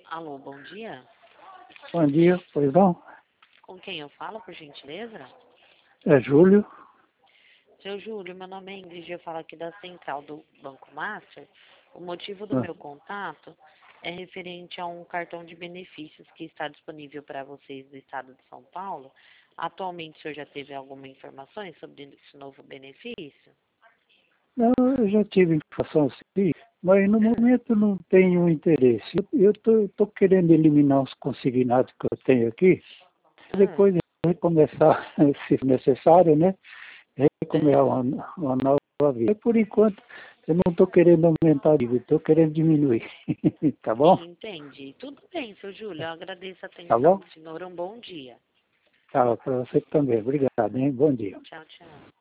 Alô, bom dia. Bom dia, pois não? Com quem eu falo, por gentileza? É Júlio. Seu Júlio, meu nome é Ingrid, eu falo aqui da central do Banco Master. O motivo do Ah, meu contato é referente a um cartão de benefícios que está disponível para vocês do estado de São Paulo. Atualmente, o senhor já teve alguma informação sobre esse novo benefício? Não, eu já tive informação assim, mas no Ah, momento não tenho interesse. Eu tô querendo eliminar os consignados que eu tenho aqui, ah, depois recomeçar, se necessário, né? Recomeçar ah. uma nova vida. E por enquanto, eu não estou querendo aumentar a dívida, estou querendo diminuir. Tá bom? Sim, entendi. Tudo bem, seu Júlio. Eu agradeço a Tá atenção bom? do senhor. Um bom dia. Tá, para você também. Obrigado, hein? Bom dia. Tchau, tchau.